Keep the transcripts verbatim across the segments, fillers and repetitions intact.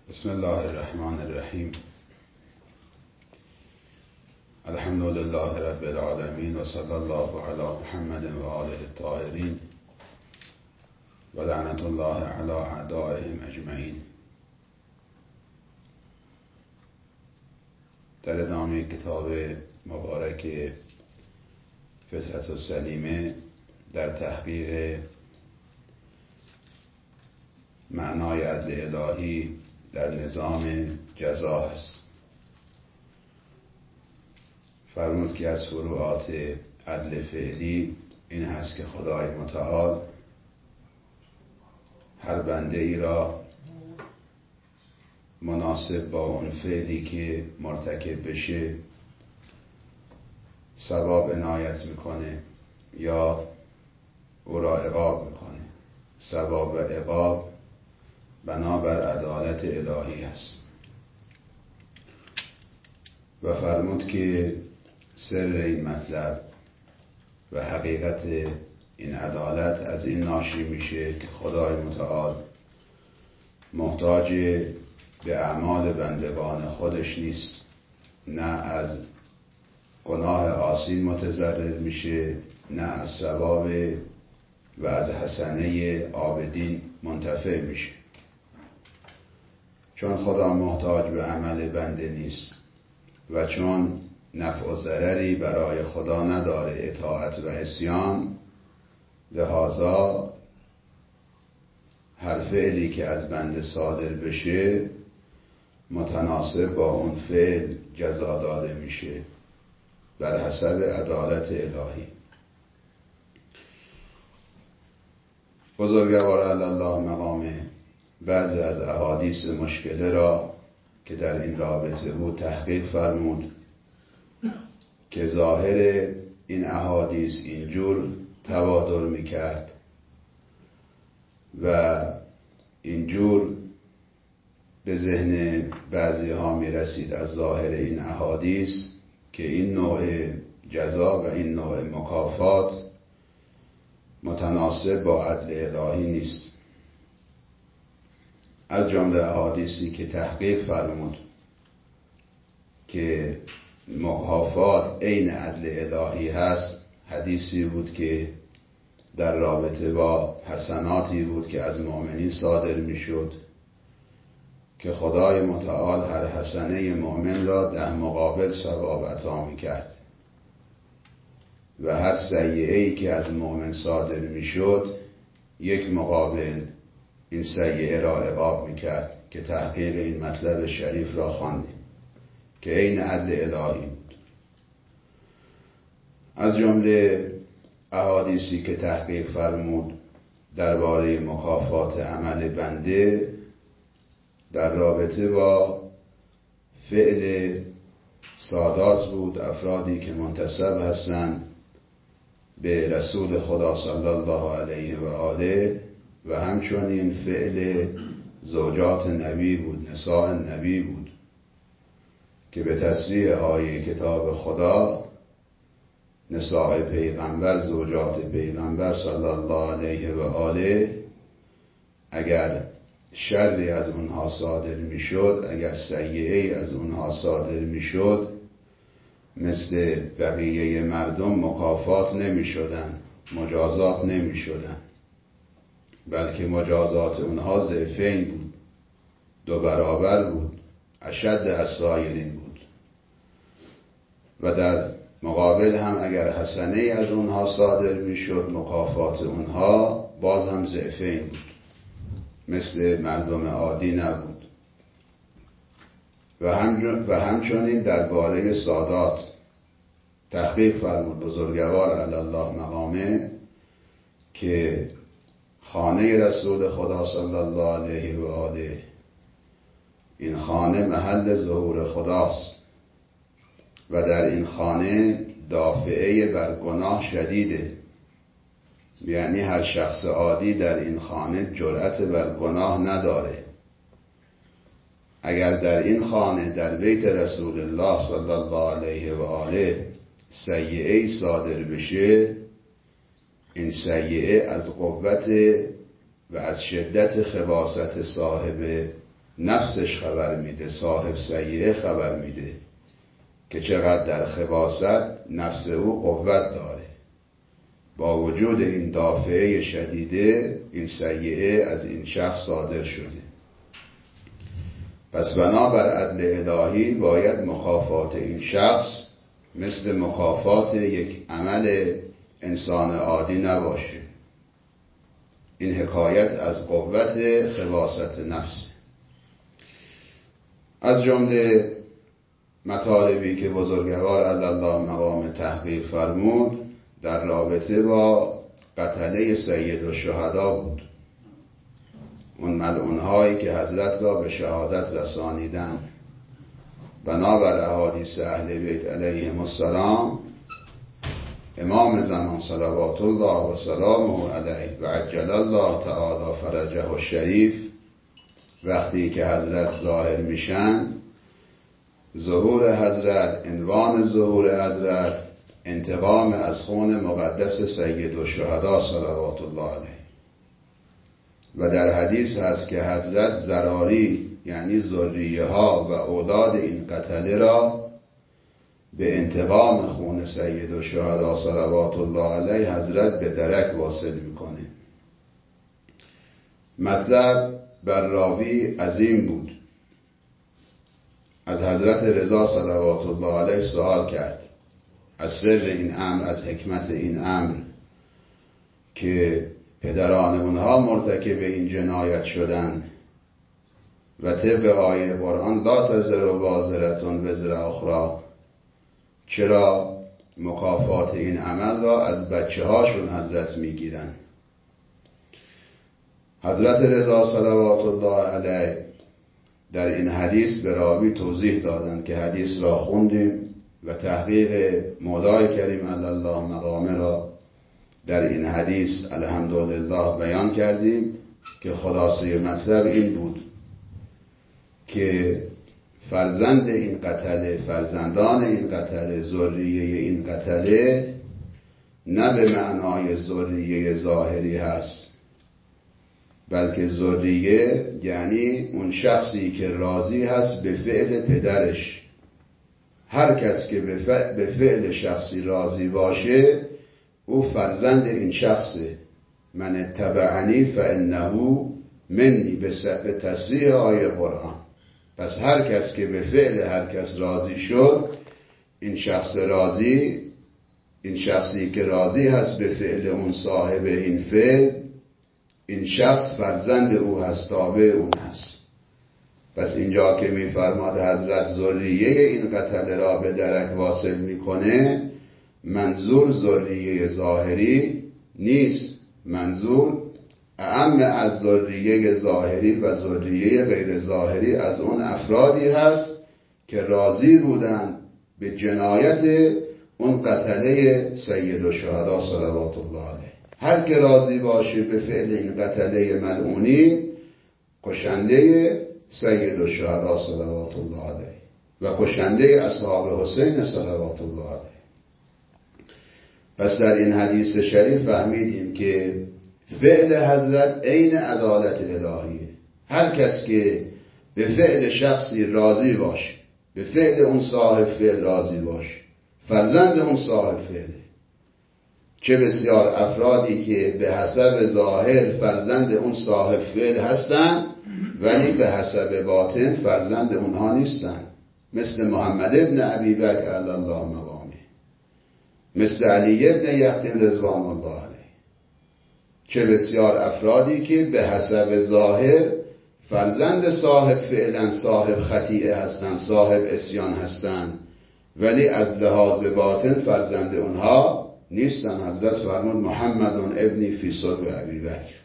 بسم الله الرحمن الرحیم. الحمد لله رب العالمین و صلی الله علی محمد و آله الطاهرین و لعنت الله علی اعدائهم اجمعین. در ادامه کتاب مبارک فطرت السلیمه در تحقیق معنای عدل الهی در نظام جزا است. فرمود که از فروعات عدل فعلی این هست که خدای متعال هر بنده ای را مناسب با اون فعلی که مرتکب بشه ثواب عنایت میکنه یا او را عقاب میکنه. ثواب و عقاب بنابر عدالت الهی است و فرمود که سر این مطلب و حقیقت این عدالت از این ناشی میشه که خدای متعال محتاج به اعمال بندگان خودش نیست، نه از گناه عاصی متضرر میشه، نه از ثواب و از حسنه عابدین منتفع میشه. چون خدا محتاج به عمل بنده نیست و چون نفع و ضرری برای خدا نداره اطاعت و عصیان، لذا هر فعلی که از بنده صادر بشه متناسب با اون فعل جزا داده میشه بر حسب عدالت الهی. بزرگوار علی الله مقامه بعضی از احادیث مشکله را که در این رابطه بود تحقیق فرمود که ظاهر این احادیث اینجور توادر میکرد و اینجور به ذهن بعضی ها میرسید از ظاهر این احادیث که این نوع جزا و این نوع مکافات متناسب با عدل الهی نیست. از جمله احادیثی که تحقیق فرمود که مکافات عین عدل الهی هست، حدیثی بود که در رابطه با حسناتی بود که از مؤمنین صادر میشد که خدای متعال هر حسنه مؤمن را در مقابل ثواب عطا میکرد و هر سیئه‌ای که از مؤمن صادر میشد یک مقابل این سیئه را عقاب میکرد که تحقیق این مطلب شریف را خواندیم که عین عدل الهی بود. از جمله احادیثی که تحقیق فرمود درباره مکافات عمل بنده در رابطه با فعل سادات بود، افرادی که منتسب هستند به رسول خدا صلی الله علیه و آله، و همچنین فعل زوجات نبی بود، نساء نبی بود که به تصریح آیه کتاب خدا نساء پیغمبر، زوجات پیغمبر صلی الله علیه و آله، اگر شری از اونها صادر میشد، اگر سیئه‌ای از اونها صادر میشد، مثل بقیه مردم مکافات نمیشدن، مجازات نمیشدن، بلکه مجازات اونها ضعفین بود، دو برابر بود، اشد از سایرین بود. و در مقابل هم اگر حسنه از اونها صادر میشد، مکافات اونها باز هم ضعفین بود، مثل مردم عادی نبود. و, هم و همچنین درباره سادات تحقیق فرمود بزرگوار علی الله مقامه که خانه رسول خدا صلی الله علیه و آله، این خانه محل ظهور خداست و در این خانه دافعه بر گناه شدیده، یعنی هر شخص عادی در این خانه جرأت بر گناه نداره. اگر در این خانه در بیت رسول الله صلی الله علیه و آله سیئه‌ای صادر بشه، این سیئه از قوت و از شدت خباثت صاحب نفسش خبر میده، صاحب سیئه خبر میده که چقدر در خباثت نفس او قوت داره. با وجود این دافعه شدیده این سیئه از این شخص صادر شده. پس بنابر عدل الهی باید مکافات این شخص مثل مکافات یک عمل انسان عادی نباشه. این حکایت از قوت خباثت نفس. از جمله مطالبی که بزرگوار الله مقام تحقیق فرمود در رابطه با قتله سید الشهدا بود. اون ملعونهایی که حضرت را به شهادت رسانیدن. بنابر احادیث اهل بیت علیهم السلام امام زمان صلوات الله و سلامه علیه و عجل الله تعالی فرجه الشریف وقتی که حضرت ظاهر میشن، ظهور حضرت، عنوان ظهور حضرت انتقام از خون مقدس سید الشهدا صلوات الله علیه. و در حدیث هست که حضرت ذراری یعنی ذریه ها و اولاد این قتله را به انتقام خون سید الشهدا صلوات الله علیه حضرت به درک واصل میکنه. مطلب بر راوی عظیم بود. از حضرت رضا صلوات الله علیه سوال کرد از سر این امر، از حکمت این امر که پدران اونها مرتکب این جنایت شدن و طبق آیه قرآن لا تزر وازرة وزر اخری، چرا مکافات این عمل را از بچه هاشون حضرت میگیرن؟ حضرت رضا صلوات الله علیه در این حدیث به راوی توضیح دادند که حدیث را خوندیم و تحقیق مولای کریم الله مقامه را در این حدیث الحمدلله بیان کردیم که خلاصه مطلب این بود که فرزند این قتله، فرزندان این قتله، ذریه این قتله نه به معنای ذریه ظاهری هست، بلکه ذریه یعنی اون شخصی که راضی هست به فعل پدرش. هر کس که به فعل شخصی راضی باشه او فرزند این شخصه. من اتبعنی فانه منی، به تصریح آیه قرآن. پس هر کس که به فعل هر کس راضی شد، این شخص راضی، این شخصی که راضی هست به فعل اون صاحب این فعل، این شخص فرزند او هست، تابع اون هست. پس اینجا که میفرماد حضرت ذریه این قتل را به درک واصل میکنه، منظور ذریه ظاهری نیست، منظور اعم از ذریه ظاهری و ذریه غیر ظاهری از اون افرادی هست که راضی بودند به جنایت اون قتله سید الشهدا صلوات الله علیه. هر که راضی باشه به فعل این قتله ملعونی، کشنده سید الشهدا صلوات الله علیه و کشنده اصحاب حسین صلوات الله علیه. پس در این حدیث شریف فهمیدیم که فعل حضرت عین عدالت الهیه. هر کس که به فعل شخصی راضی باشه، به فعل اون صاحب فعل راضی باشه، فرزند اون صاحب فعله. چه بسیار افرادی که به حسب ظاهر فرزند اون صاحب فعل هستن ولی به حسب باطن فرزند اونها نیستن، مثل محمد ابن ابی بکر علی الله مقامه، مثل علی ابن یقطین رضوان الله علیه. چه بسیار افرادی که به حسب ظاهر فرزند صاحب فعلا صاحب خطیئه هستن، صاحب عصیان هستن، ولی از لحاظ باطن فرزند اونها نیستن. حضرت فرمود محمد ابنی فی صلب ابی بکر.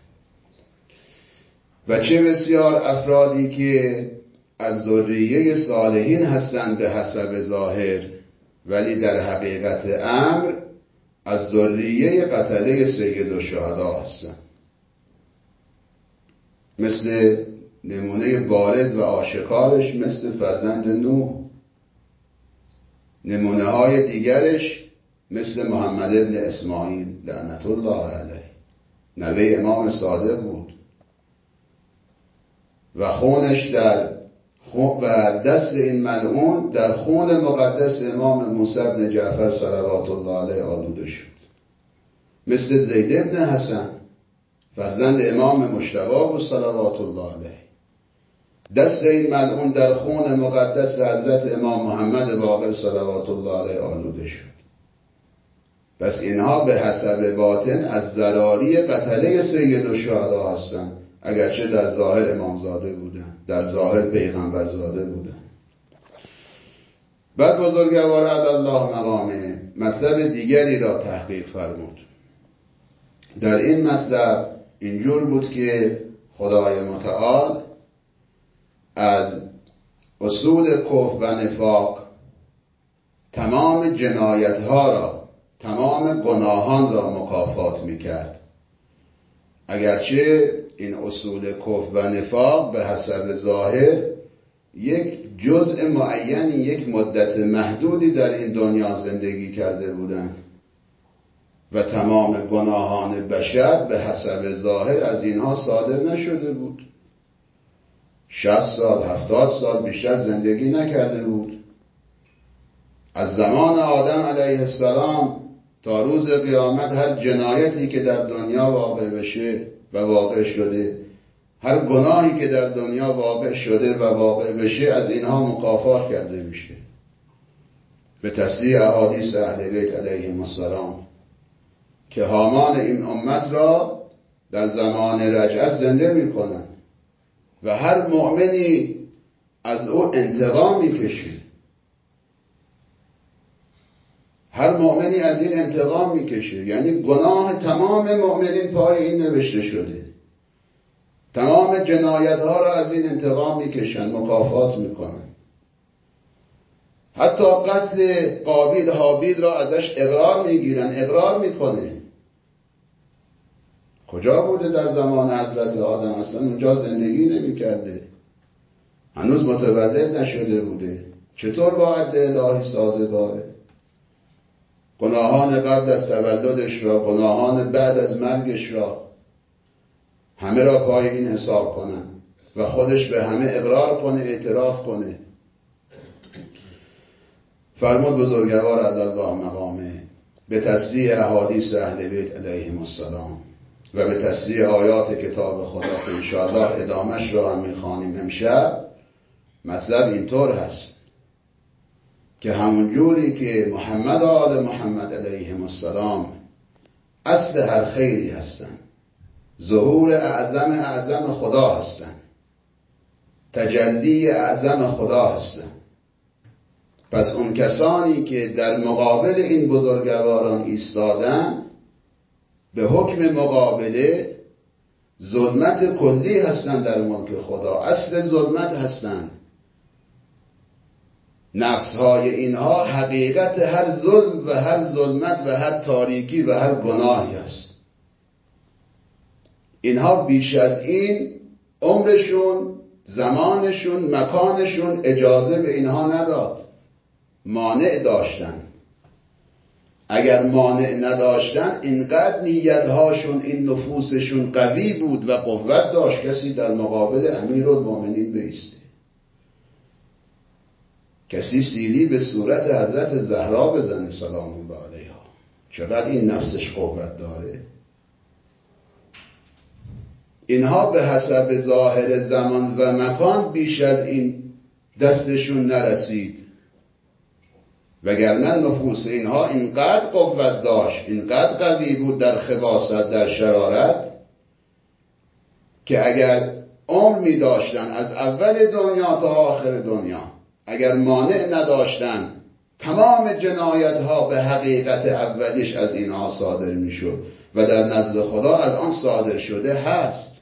و چه بسیار افرادی که از ذریه صالحین هستند به حسب ظاهر، ولی در حقیقت امر از ذریه قتله سید الشهدا هستند. مثل نمونه بارز و آشکارش مثل فرزند نوح، نمونه های دیگرش مثل محمد ابن اسماعیل لعنت الله علیه، نوه امام صادق بود. و خونش در و دست این ملعون در خون مقدس امام موسی بن جعفر صلوات الله علیه آلوده شد. مثل زید بن حسن فرزند امام مجتبی بود صلوات الله علیه، دست این ملعون در خون مقدس حضرت امام محمد باقر صلوات الله علیه آلوده شد. پس اینها به حسب باطن از ذراری قتله سید الشهدا هستند، اگرچه در ظاهر امامزاده بودن، در ظاهر پیغمبرزاده بودن. بعد بزرگوار الله مقامه مطلب دیگری را تحقیق فرمود. در این مطلب اینجور بود که خدای متعال از اصول کفر و نفاق تمام جنایتها را، تمام گناهان را مکافات میکرد، اگرچه این اصول کفر و نفاق به حسب ظاهر یک جزء معینی، یک مدت محدودی در این دنیا زندگی کرده بودند و تمام گناهان بشر به حسب ظاهر از اینها صادر نشده بود. شصت سال، هفتاد سال بیشتر زندگی نکرده بود. از زمان آدم علیه السلام تا روز قیامت هر جنایتی که در دنیا واقع بشه و واقع شده، هر گناهی که در دنیا واقع شده و واقع بشه، از اینها مکافات کرده میشه به تصریح احادیث اهل بیت علیهم السلام که حامان این امت را در زمان رجعت زنده میکنن و هر مؤمنی از او انتقام میکشه. هر مؤمنی از این انتقام میکشه، یعنی گناه تمام مؤمنین پای این نوشته شده. تمام جنایت ها را از این انتقام میکشن، مکافات میکنن. حتی قتل قابیل حابیل را ازش اقرار میگیرن، اقرار میکنه. کجا بوده در زمان حضرت آدم؟ اصلا اونجا زندگی نمیکرده، هنوز متولد نشده بوده. چطور با عدل الهی سازگاره؟ گناهان قبل از تولدش را، گناهان بعد از مرگش را، همه را پای این حساب کنن و خودش به همه اقرار کنه، اعتراف کنه. فرمود بزرگوار الله مقامه به تصریح احادیث اهل بیت علیهم السلام و به تصریح آیات کتاب خدا که انشاءالله ادامش را هم میخوانیم امشب، مطلب اینطور هست که همون جوری که محمد آل محمد علیهم السلام اصل هر خیری هستند، ظهور اعظم اعظم خدا هستند، تجلی اعظم خدا هستند، پس اون کسانی که در مقابل این بزرگواران ایستادن به حکم مقابله ظلمت کلی هستند در ملک خدا، اصل ظلمت هستند. نفسهای اینها حقیقت هر ظلم و هر ظلمت و هر تاریکی و هر گناهی است. اینها بیش از این عمرشون، زمانشون، مکانشون اجازه به اینها نداد. مانع داشتن. اگر مانع نداشتن، اینقدر نیتهاشون، این نفوسشون قوی بود و قوت داشت کسی در مقابل امیرالمومنین بیسته. کسی سیلی به صورت حضرت زهرا بزنه سلام الله علیها. چقدر این نفسش قوت داره. اینها به حسب ظاهر زمان و مکان بیش از این دستشون نرسید، وگرنه نفوس اینها اینقدر قوت داشت، اینقدر قوی بود در خباثت، در شرارت، که اگر عمر می داشتن از اول دنیا تا آخر دنیا، اگر مانع نداشتن، تمام جنایت ها به حقیقت اولیش از اینها صادر می شد و در نزد خدا الان صادر شده هست.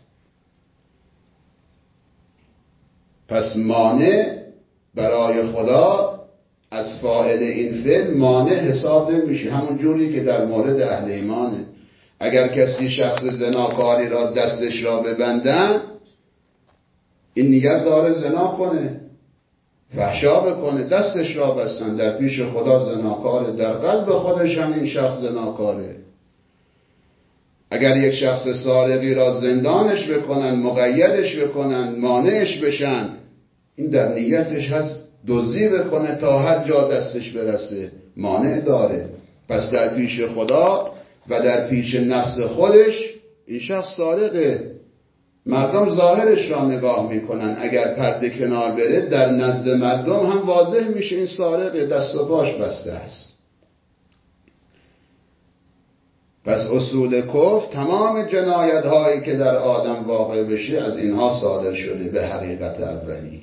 پس مانع برای خدا از فاعل این فعل مانع حساب نمیشه. همون جوری که در مورد اهل ایمانه، اگر کسی شخص زناکاری را دستش را ببندن، این نیت داره زنا کنه، فحشا بکنه، دستش را بستن، در پیش خدا زناکاره، در قلب خودش هم این شخص زناکاره. اگر یک شخص سارقی را زندانش بکنن، مقیدش بکنن، مانعش بشن، این در نیتش هست دزدی بکنه تا هر جا دستش برسه، مانع داره. پس در پیش خدا و در پیش نفس خودش این شخص سارقه. مردم ظاهرش را نگاه میکنن، اگر پرده کنار بره در نزد مردم هم واضح میشه این سارقه، دست و پاش بسته است. پس اصول کفر تمام جنایت هایی که در آدم واقع بشه از اینها صادر شده. به حقیقت اولی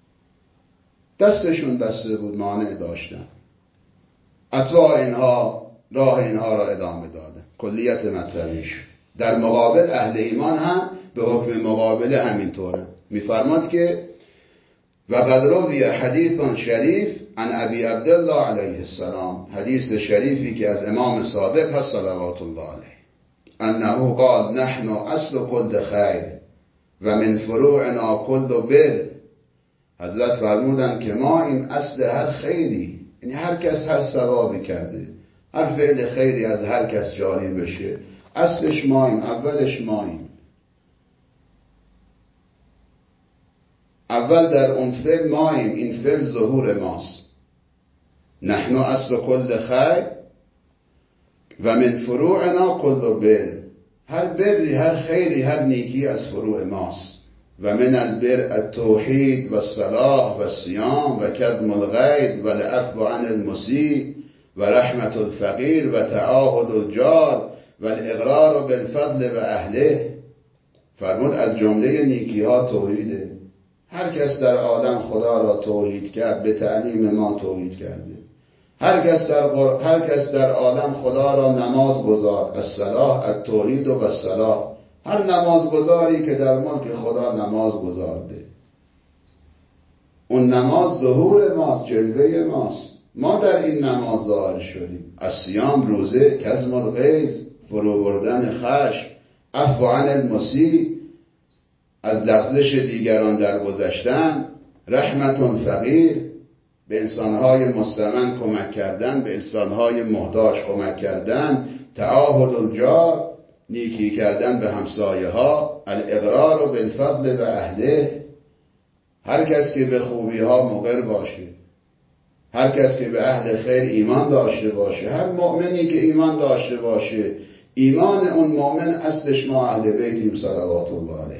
دستشون بسته بود، مانع داشتن، اتباع اینها راه اینها را ادامه دادن، کلیت مطلبیش. در مقابل اهل ایمان هم به حکم مقابله همینطوره. میفرماد که وقد روی حدیث شریف عن ابی عبدالله علیه السلام، حدیث شریفی که از امام صادق هست صلوات الله علیه، انه قال نحن اصل کل خیر و من فروعنا کل بر. حضرت فرمودن که ما این اصل هر خیری، یعنی هر کس هر ثوابی کرده، هر فعل خیری از هر کس جاری بشه، اصلش ماییم، اولش ماییم. اول در اون فعل ماییم، این فعل ظهور ماست. نحن اصل کل خیر و من فروعنا کل بر. هر بری، هر خیری، هر نیکی از فروع ماست. و من البر التوحید و الصلاح و الصیام و کظم الغیظ و العفو عن المسیء و رحمت الفقیر و تعاهد الجار و الاقرار بالفضل و اهله. فرمود از جمله نیکی ها توحیده. هر کس در عالم خدا را توحید کرد، به تعلیم ما توحید کرده. هر کس در قر... هر کس در عالم خدا را نماز گذار، الصلاح التوحید و الصلاح. هر نمازگزاری که در ملک خدا نماز گذارده، اون نماز ظهور ماست، جلوه ماست. ما در این نماز ظاهر شدیم. الصیام روزه، کظم الغیظ فرو بردن خشم، عفو عن المسیء از لغزش دیگران در گذشتن، رحمت فقیر به انسانهای مستمن کمک کردن، به انسانهای محتاج کمک کردن، تعاهد الجار نیکی کردن به همسایه ها، الاقرار بالفضل و اهله. هر کس که به خوبی ها مقر باشه، هر کس که به اهل خیر ایمان داشته باشه، هر مؤمنی که ایمان داشته باشه، ایمان اون مؤمن اصلش ما اهل بیتیم صلوات الله علیه.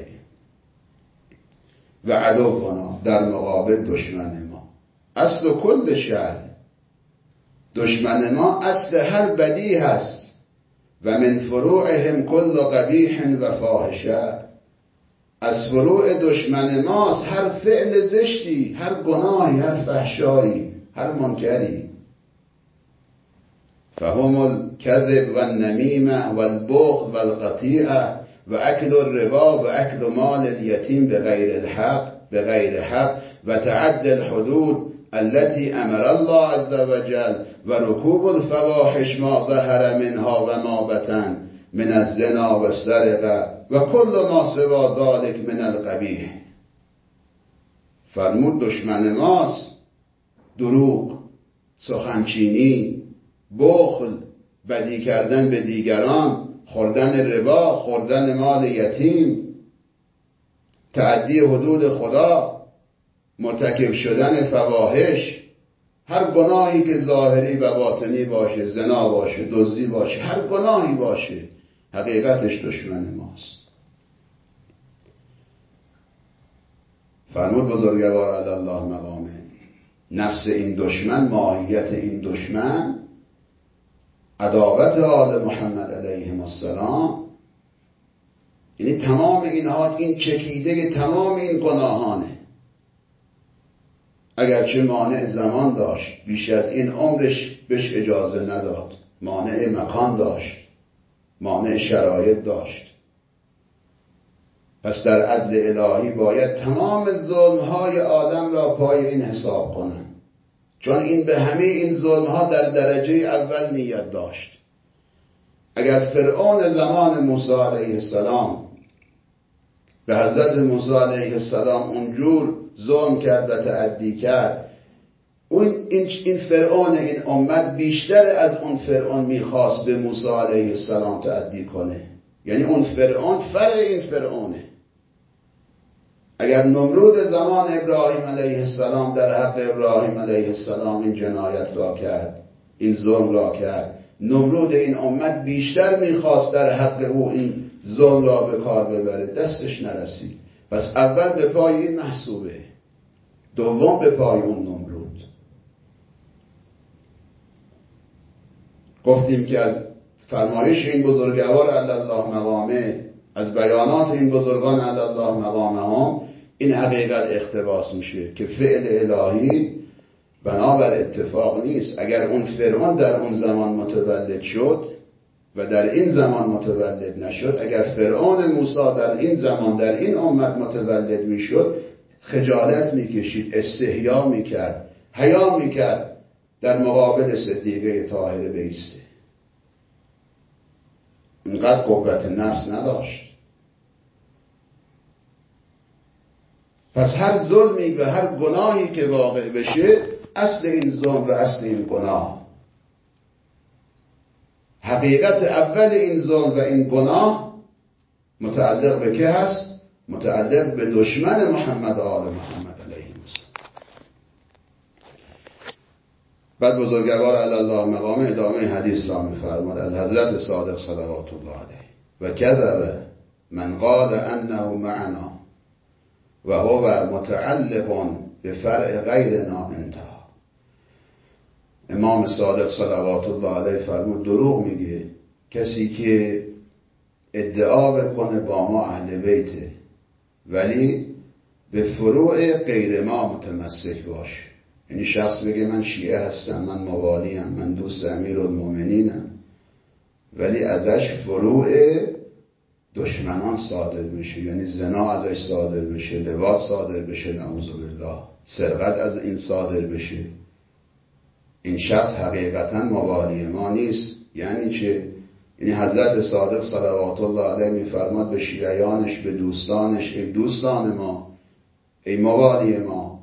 و عدونا در مقابل دشمن ما، اصل کل شر. دشمن ما اصل هر بدی هست. و من فروعهم کل قبیح و فاحشه. از فروع دشمن ماست هر فعل زشتی، هر گناهی، هر فحشایی، هر منکری. فهم الكذب و النمیمه و البخل و القطیعه و اکل الربا و اکل مال الیتیم بغیر الحق بغیر حق و تعدی الحدود التي امر الله عز وجل و رکوب الفواحش ما ظهر منها و ما بطن من الزنا و السرقه و کل ما سوا ذلك من القبیح. فرمود دشمن ماست دروغ، سخنچینی، بخل، بدی کردن به دیگران، خوردن ربا، خوردن مال یتیم، تعدی حدود خدا، مرتکب شدن فواحش، هر گناهی که ظاهری و باطنی باشه، زنا باشه، دزدی باشه، هر گناهی باشه، حقیقتش دشمن ماست. فرمود بزرگوار علی الله مقامه، نفس این دشمن، ماهیت این دشمن عداوت آل محمد علیهم السلام، یعنی تمام اینها، این چکیده تمام این گناهانه. اگرچه مانع زمان داشت، بیش از این عمرش بهش اجازه نداد، مانع مکان داشت، مانع شرایط داشت. پس در عدل الهی باید تمام ظلمهای آدم را پای این حساب کنن، چون این به همه این ظلمها در درجه اول نیت داشت. اگر فرعون زمان موسی علیه السلام به حضرت موسی علیه السلام اونجور ظلم کرد و تعدی کرد، اون این فرعون این امت بیشتر از اون فرعون میخواست به موسی علیه السلام تعدی کنه. یعنی اون فرعون فرع این فرعونه. اگر نمرود زمان ابراهیم علیه السلام در حق ابراهیم علیه السلام این جنایت را کرد، این ظلم را کرد، نمرود این امت بیشتر میخواست در حق او این ظلم را به کار ببره، دستش نرسید. پس اول به پای این محسوبه، دوم به پای اون نمرود. گفتیم که از فرمایش این بزرگوار علی الله مقامه، از بیانات این بزرگان علی الله مقامهم، این حقیقت اقتباس میشه که فعل الهی بنابر اتفاق نیست. اگر اون فرعون در اون زمان متولد شد و در این زمان متولد نشد، اگر فرعون موسی در این زمان در این امت متولد میشد، خجالت میکشید، استحیا میکرد، حیا میکرد در مقابل صدیقه طاهره بیسته. اینقدر قوت نفس نداشت. پس هر ظلمی و هر گناهی که واقع بشه، اصل این ظلم و اصل این گناه، حقیقت اول این ظلم و این گناه متعلق به که هست؟ متعلق به دشمن محمد آل محمد علیه السلام. بعد بزرگوار علی الله مقام ادامه حدیث را می‌فرماد از حضرت صادق صلوات الله علیه: و کذب من قال انه معنا و هو متعلق به فرع غیرنا انتهى. امام صادق صلوات الله علیه فرمود دروغ میگه کسی که ادعا بکنه با ما اهل بیته ولی به فروع غیر ما متمسک باشه. یعنی شخص بگه من شیعه هستم، من موالیم، من دوست امیرالمومنینم، ولی ازش فروع دشمنان صادر بشه، یعنی زنا ازش صادر بشه، لواط صادر بشه، نعوذ بالله، سرقت از این صادر بشه، این شخص حقیقتا موالی ما نیست. یعنی چه؟ یعنی حضرت صادق صلوات الله علیه میفرماد به شیعیانش، به دوستانش: ای دوستان ما، ای موالی ما،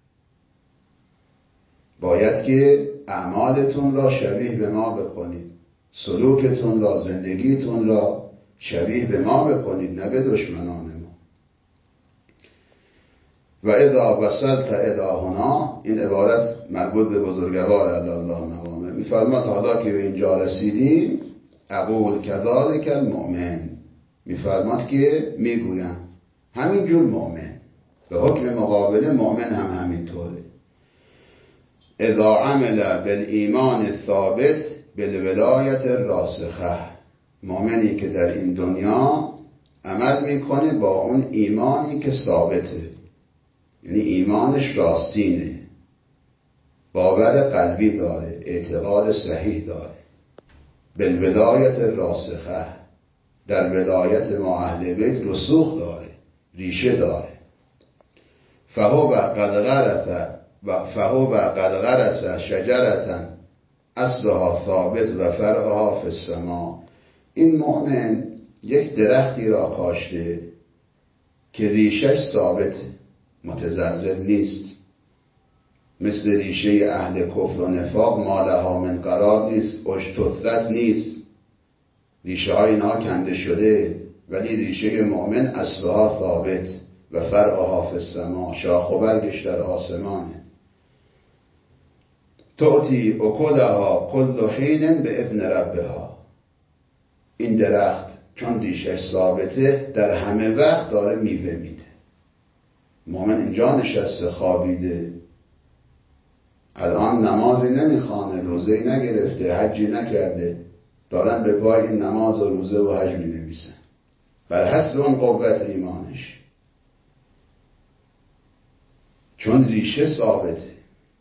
باید که اعمالتون را شبیه به ما بکنید، سلوکتون را، زندگیتون را شبیه به ما بکنید، نه به دشمنان ما. و اذا وصلت الی هنا، این عبارت مربوط به بزرگوار علی الله مقامه، میفرماد حالا که به اینجا رسیدیم، اقول کذالک المؤمن، میفرماد که میگویم همینجور مؤمن، به حکم مقابل مؤمن هم همینطوره. اذا عمل بالایمان الثابت بالولایت الراسخه، مؤمنی که در این دنیا عمل میکنه با اون ایمانی که ثابته، یعنی ایمانش راستینه، باور قلبی داره، اعتقاد صحیح داره، بالولایت الراسخه، در ولایت ما اهل بیت رسوخ داره، ریشه داره. فهو قد غرس و فهو قد غرس شجرة اصلها ثابت و فرعها فی السماء. این مؤمن یک درختی را کاشته که ریشش ثابت، متزلزل نیست، مثل ریشه اهل کفر و نفاق مالها من قرار نیست، اشتثت نیست، ریشه های اینها کنده شده، ولی ریشه مؤمن اصلها ثابت و فرعها فی السماء، شاخ و برگش در آسمانه. تؤتی اکلها کل حین به اذن ربها. این درخت چون ریشش ثابته در همه وقت داره میوه میده. مؤمن اینجا نشسته خوابیده، الان نمازی نمیخوانه، روزه‌ای نگرفته، حجی نکرده، دارن به پای این نماز و روزه و حج می نویسن بر حسب اون قوت ایمانش، چون ریشه ثابته.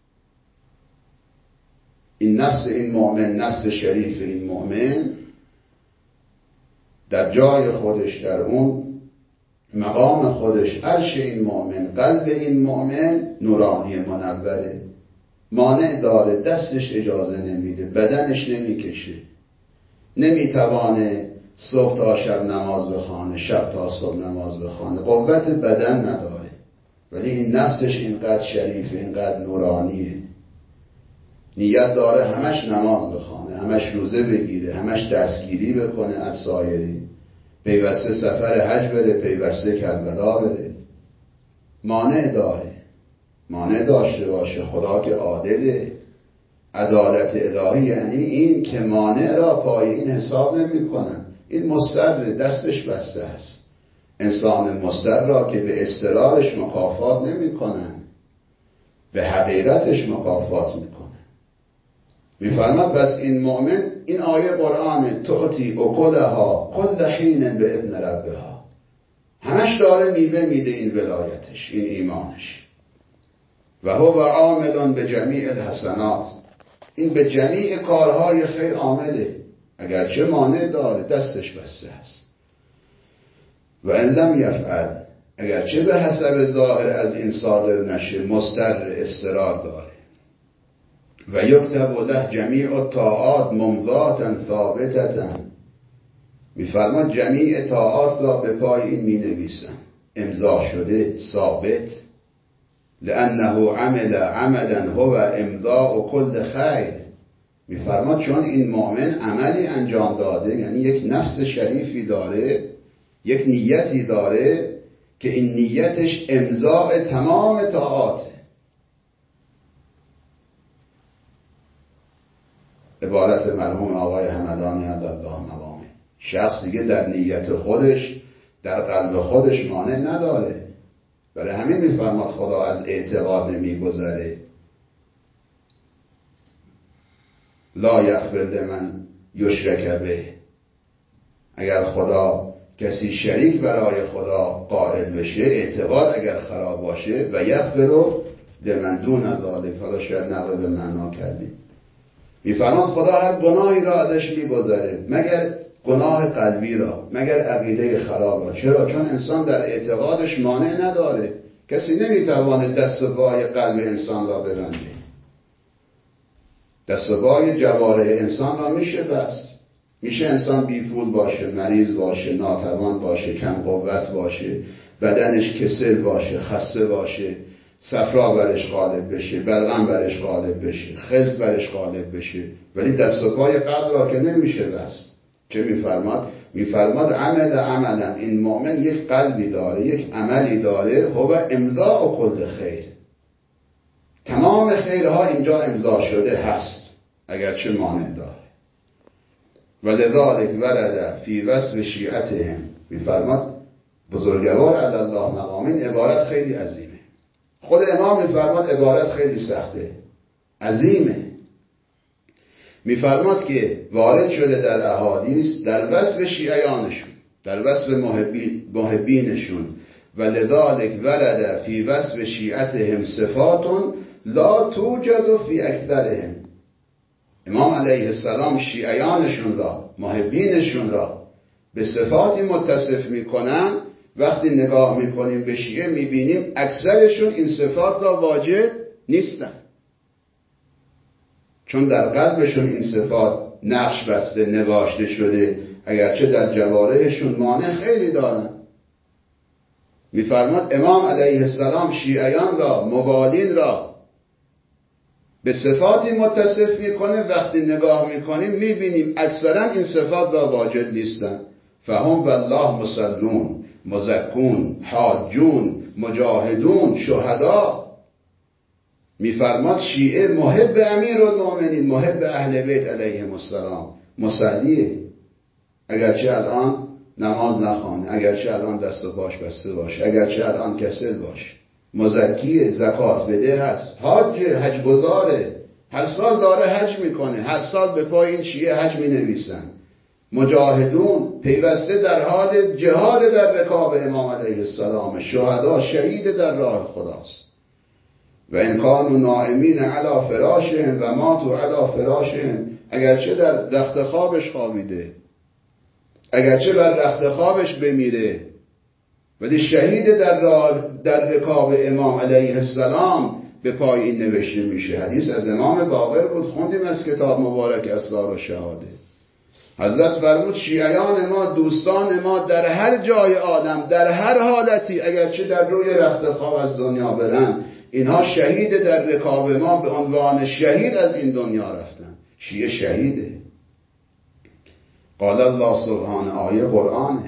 این نفس این مؤمن، نفس شریف این مؤمن در جای خودش، در اون مقام خودش، عرش این مؤمن، قلب این مؤمن نورانی منوره، مانع داره، دستش اجازه نمیده، بدنش نمیکشه، نمیتوانه صبح تا شب نماز بخوانه، شب تا صبح نماز بخوانه، قوت بدن نداره، ولی این نفسش اینقدر شریفه، اینقدر نورانیه، نیت داره همش نماز بخوانه، همش روزه بگیره، همش دستگیری بکنه از سایری، پیوسته سفر حج بره، پیوسته کربلا بره. مانع داره، مانع داشته باشه. خدا که عادله، عدالت الهی یعنی این که مانع را پای این حساب نمی کنن. این مضطر، دستش بسته است. انسان مضطر را که به اضطرارش مکافات نمی کنن، به حقیقتش مکافات می کنن. می فرماد بس این مؤمن، این آیه قرآن، تعطی اکلها کل حین به اذن ربها، همش داره میوه میده این ولایتش، این ایمانش. و هو عامل به جمیع الحسنات، این به جمیع کارهای خیر عامله، اگرچه مانع داره، دستش بسته است. و ان لم یفعل، اگرچه به حسب ظاهر از این صادر نشه، مضطر، اضطرار داره. و یکتب له جمیع الطاعات ممضاتا ثابتتا، میفرماد جمیع طاعات را به پای این می نویسن، امضا شده، ثابت. لانه عمل عملا هو امضاء کل خیر، میفرماد چون این مؤمن عملی انجام داده، یعنی یک نفس شریفی داره، یک نیتی داره که این نیتش امضاء تمام طاعاته. عبارت مرحوم آقای همدانی عدالله مقامه، شخص دیگه در نیت خودش، در قلب خودش مانع نداره. برای همین میفرماد خدا از اعتقاد نمیگذره. لا یغفر لمن یشرک به، اگر خدا کسی شریک برای خدا قائل بشه، اعتقاد اگر خراب باشه، و یغفر لمن دون ذلک، حالا شاید نقل به معنا کردیم، میفرماد خدا هر گناهی را ازش میگذره مگر گناه قلبی را، مگر عقیده خراب را. چرا؟ چون انسان در اعتقادش مانع نداره. کسی نمیتواند دست و پای قلب انسان را ببنده. دست و پای جوارح انسان را میشه بست. میشه انسان بی پول باشه، مریض باشه، ناتوان باشه، کم قوت باشه، بدنش کسل باشه، خسته باشه، صفرا برش غالب بشه، بلغم برش غالب بشه، خلط برش غالب بشه، ولی دست و پای قلب را که نمیشه بست. چه میفرماد؟ میفرماد عمل عملا، این مؤمن یک قلبی داره، یک عملی داره، هو امضاء کل خیر، تمام خیرها اینجا امضا شده هست، اگرچه مانع داره. ولذلك ورد فی وصف شیعتهم، میفرماد بزرگوار علی الله مقام، این عبارت خیلی عظیمه. خود امام میفرماد عبارت خیلی سخته، عظیمه. میفرماد که وارد شده در احادیث در وصف شیعیانشون، در وصف محبی محبینشون، ولذلك ورد فی وصف شیعتهم صفات لا توجد فی اکثرهم. امام علیه السلام شیعیانشون را، محبینشون را به صفاتی متصف میکنن، وقتی نگاه میکنیم به شیعه میبینیم اکثرشون این صفات را واجد نیستن، چون در قلبشون این صفات نقش بسته، نگاشته شده، اگرچه در جوارحشون مانع خیلی دارن. میفرماد امام علیه السلام شیعیان را، موالین را به صفاتی متصف میکنه، وقتی نگاه میکنیم میبینیم اکثرا این صفات را واجد نیستن. فهم والله مسلمون، مزکون، حاجون، مجاهدون، شهدا. میفرماد شیعه محب امیرالمومنین، محب اهل بیت علیهم السلام، مصلیه، اگرچه الان نماز نخوانه، اگرچه الان دست و پاش بسته باشه، اگرچه الان کسل باشه، مزکیه، زکات بده هست، حاج، حج گزاره، هر سال داره حج میکنه، هر سال به پای این شیعه حج مینویسن. مجاهدون، پیوسته در حال جهاد در رکاب امام علیه السلام، شهدا، شهید در راه خداست. و ان کانوا نائمین علی فراشهم و ماتوا علی فراشهم، اگرچه در رخت خوابش خوابیده، اگرچه بر رخت خوابش بمیره، ولی شهید در راه در رکاب امام علیه السلام به پای این نوشته میشه. حدیث از امام باقر بود، خوندیم از کتاب مبارک اسرار الشهاده. حضرت فرمود شیعیان ما، دوستان ما، در هر جای عالم، در هر حالتی، اگرچه در روی رخت خواب از دنیا برن، اینها شهید در رکاب ما به عنوان شهید از این دنیا رفتن. شیعه شهیده. قال الله سبحانه، آیه قرآنه،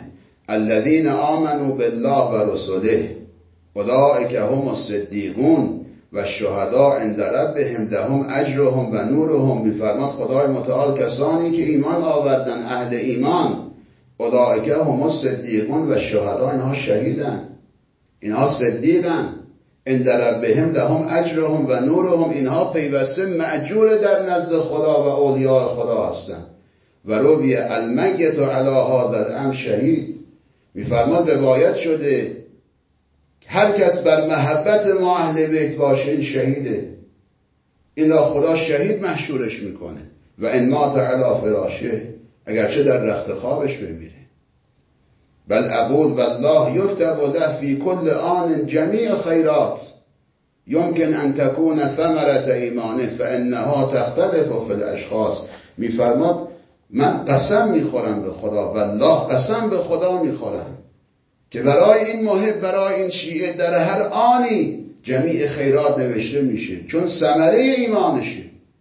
الذین آمنوا بالله و رسله اولئک هم الصدیقون و الشهداء عند ربهم لهم اجرهم و نورهم. میفرماد خدای متعال کسانی که ایمان آوردن، اهل ایمان، اولئک هم الصدیقون و الشهداء، اینها شهیدن، اینها صدیقن، عند ربهم لهم اجرهم و نورهم، اینها پیوسته مأجور در نزد خدا و اولیاء خدا هستند. و روی المیت علی هذا الامر شهید. میفرماد روایت شده هر کس بر محبت ما اهل بیت باشه این شهیده، این را خدا شهید محشورش میکنه. و ان مات علی فراشه، اگرچه در رخت خوابش بمیره. بل اقول والله یکتب له فی کل آن جمیع خیرات یمکن ان تكون ثمرة ایمانه فانها تختلف فی الاشخاص. میفرماد من قسم میخورم به خدا، والله قسم به خدا میخورم که برای این محب، برای این شیعه در هر آنی جمیع خیرات نوشته میشه، چون ثمره ایمانشه.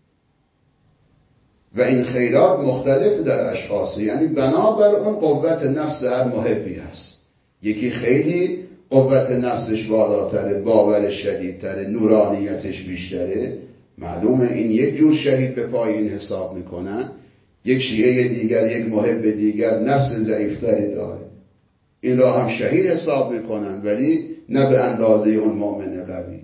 و این خیرات مختلف در اشخاص، یعنی بنابر اون قوت نفس هر محبی هست. یکی خیلی قوت نفسش بالاتره، باورش شدیدتره، نورانیتش بیشتره، معلومه این یک جور شهید به پای این حساب میکنن. یک شیعه دیگر، یک محب دیگر نفس ضعیفتری داره، این را هم شهید حساب میکنن، ولی نه به اندازه اون مؤمن قوی.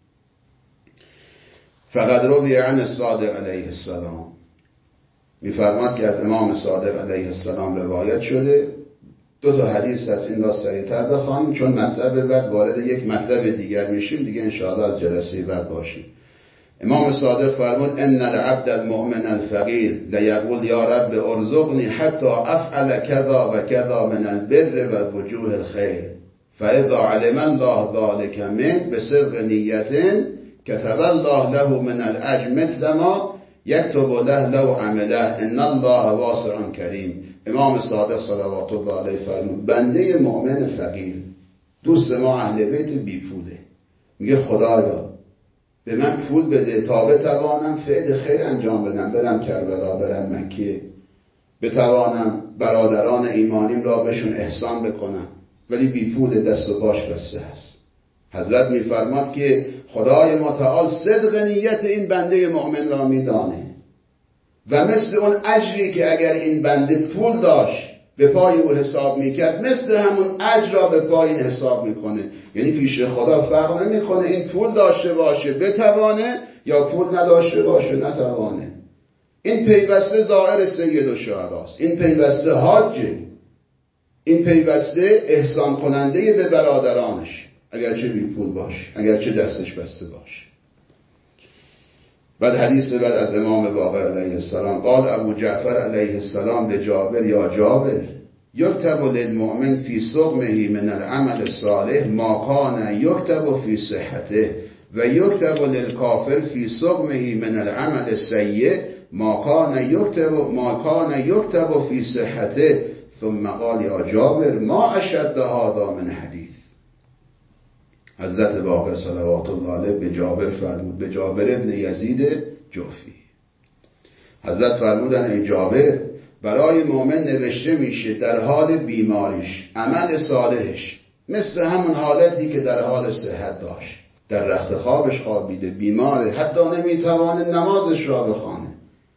فقد روی عن الصادق علیه السلام، میفرماد که از امام صادق علیه السلام روایت شده. دو تا حدیث از این را سریعتر بخوانیم چون مطلب بعد وارد یک مطلب دیگر میشیم دیگه، انشاءالله از جلسه بعد باشیم. امام صادق فرمود ان العبد المؤمن الفقیر لیقول یا رب ارزقنی حتی افعل کذا و کذا من البر و وجوه الخیر فاذا علم الله ذلك من بصدق نیت كتب الله له من الاجر مثل ما یکتب له لو عمله ان الله واسع کریم. امام صادق صلوات الله علیه فرمود بنده مؤمن فقیر، دوست ما اهل بیت بی پوله، میگه خدایا به من پول بده تا بتوانم فعل خیر انجام بدم، برم کربلا، برم مکه، بتوانم برادران ایمانیم را بهشون احسان بکنم، ولی بی پول، دست و پاش بسته است. حضرت میفرماد که خدای متعال صدق نیت این بنده مؤمن را میدانه و مثل اون اجری که اگر این بنده پول داشت به پای او حساب میکرد، مثل همون اجر را به پای این حساب میکنه. یعنی پیش خدا فرق نمیکنه این پول داشته باشه بتوانه یا پول نداشته باشه نتوانه. این پیوسته زائر سید الشهداست، این پیوسته حاجه، این پیوسته احسان کننده به برادرانش، اگرچه بی پول باشه، اگرچه دستش بسته باشه. بعد حدیث بعد از امام باقر علیه السلام قال ابو جعفر علیه السلام لجابر یا جابر یکتب للمؤمن فی صغمه من العمل الصالح ما کان یکتب فی صحته و یکتب للکافر فی صغمه من العمل السیء ما کان یکتب ما کان یکتب فی صحته. ثم قال یا جابر ما اشد هذا من حدیث. حضرت باقر صلوات الله علیه به جابر فرمود، به جابر ابن یزید جعفی، حضرت فرمودن ای جابر برای مؤمن نوشته میشه در حال بیماریش عمل صالحش مثل همون حالتی که در حال صحت داشت، در رخت خوابش خوابیده، بیماره، حتی نمیتوانه نمازش را بخوانه،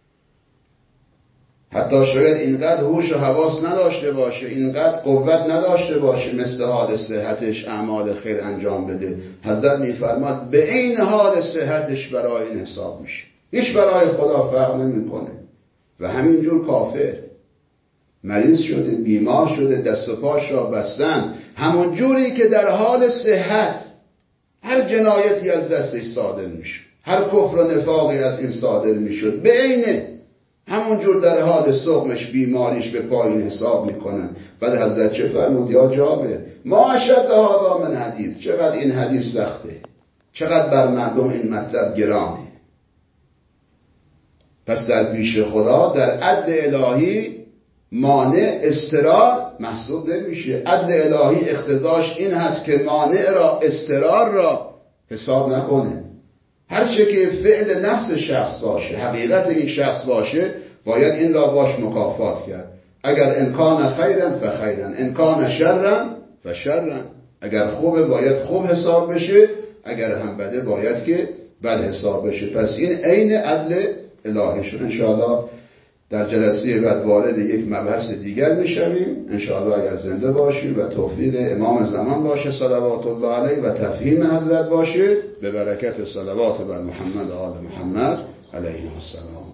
حتی شاید اینقدر هوش و حواس نداشته باشه، اینقدر قوت نداشته باشه مثل حال صحتش اعمال خیر انجام بده. حضرت میفرماد به این حال صحتش برای این حساب میشه، هیچ برای خدا فرق نمیکنه. و همینجور کافر مریض شده، بیمار شده، دست و پاش را بستن، همون جوری که در حال صحت هر جنایتی از دستش صادر میشه، هر کفر و نفاقی از این صادر میشد، به اینه همون جور در حال سقمش بیماریش به پایین حساب میکنن. بعد حضرت چه فرمود یا جابر ما اشد هذا من حدیث، چقدر این حدیث سخته، چقدر بر مردم این مطلب گرانه. پس در پیش خدا در عدل الهی مانع استرار محسوب نمیشه. عدل الهی اقتضاش این هست که مانع را، استرار را حساب نکنه. هر چه که فعل نفس شخص باشه، حقیقت این شخص باشه، باید این را باش مکافات کرد. اگر انکان خیرن فخیرن، انکان شرن فشرن. اگر خوبه باید خوب حساب بشه، اگر هم بده باید که بد حساب بشه. پس این عین عدل الهی شد. انشاءالله در جلسه بعد وارد یک مبحث دیگر میشویم انشاءالله اگر زنده باشیم و توفیق امام زمان باشه صلوات الله علیه و تفهیم حضرت باشه، به برکت صلوات بر محمد و آل محمد علیهم السلام.